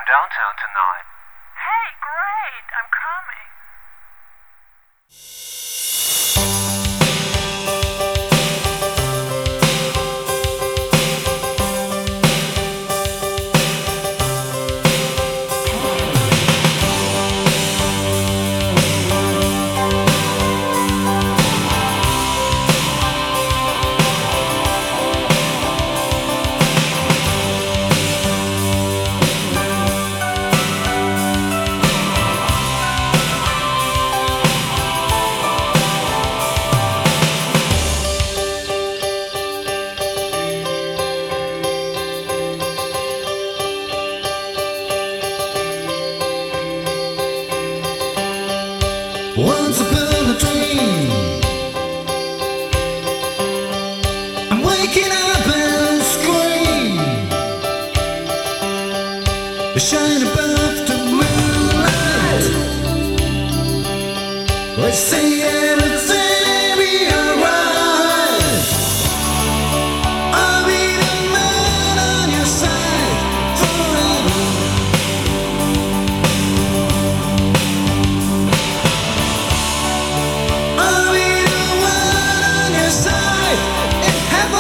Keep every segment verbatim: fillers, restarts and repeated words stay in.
downtown tonight. Hey, great! I'm coming. Once upon a dream, I'm waking up and scream, shine above the moonlight. Let's say everything be alright. I'll be the man on your side forever. I'll be the one on your side in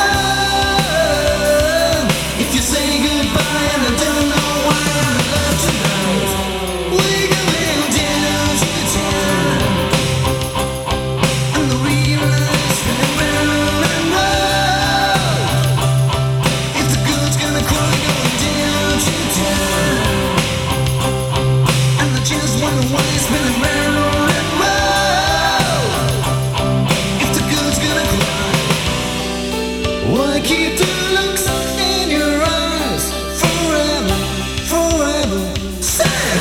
heaven. If you say goodbye and I don't know why I'm in love tonight, we go down to the town and the real life spinning round and round. If the good's gonna cry, going down to town, and I just wonder why it's spinning round and round. If the good's gonna cry, why keep the looks in your eyes forever, forever? Sad.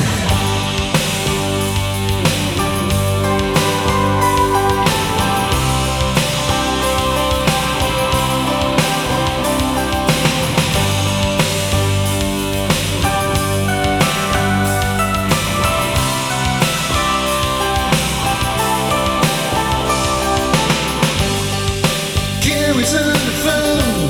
Carrie's on the phone.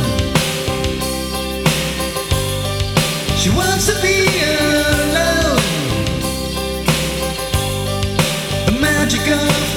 She wants to be alone. The magic of